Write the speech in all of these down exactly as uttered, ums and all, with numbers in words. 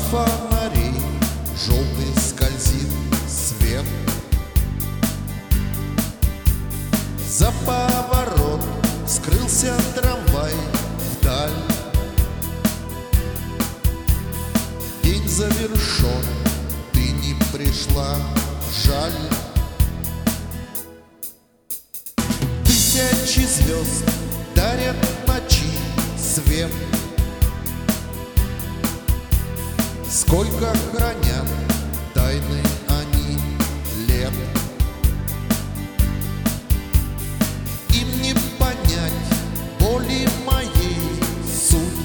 фонарей желтый скользит свет. За поворот скрылся трамвай вдаль. День завершен, ты не пришла, жаль. Тысячи звезд дарят ночи свет. Сколько хранят тайны они лет. Им не понять боли моей суть.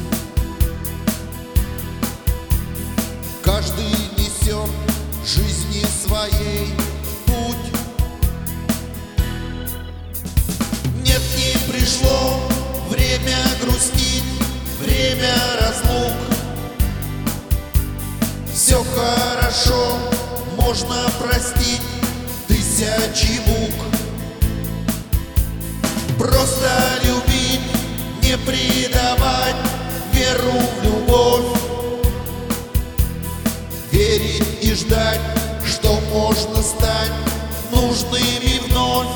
Каждый несет жизни своей путь. Нет, не пришло время грустить, время разлук. Все хорошо, можно простить тысячи мук. Просто любить, не предавать веру в любовь. Верить и ждать, что можно стать нужными вновь.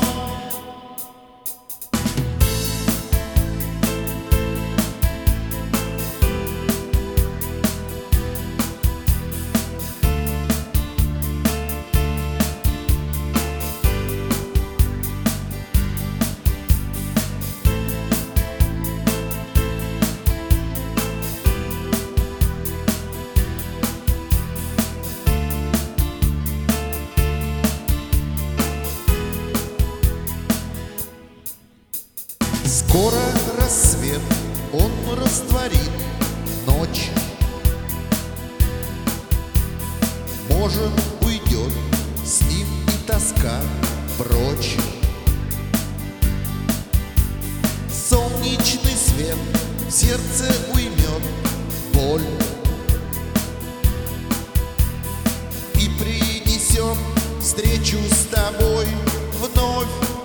Скоро рассвет, он растворит ночь. Может, уйдет с ним и тоска прочь. Солнечный свет в сердце уймет боль и принесет встречу с тобой вновь.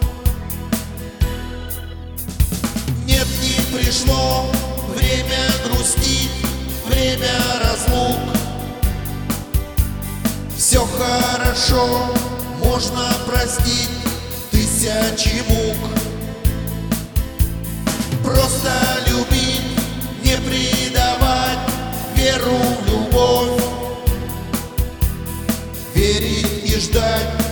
Нет, не пришло время грустить, время разлук. Все хорошо, можно простить тысячи мук. Просто любить, не предавать веру в любовь. Верить и ждать,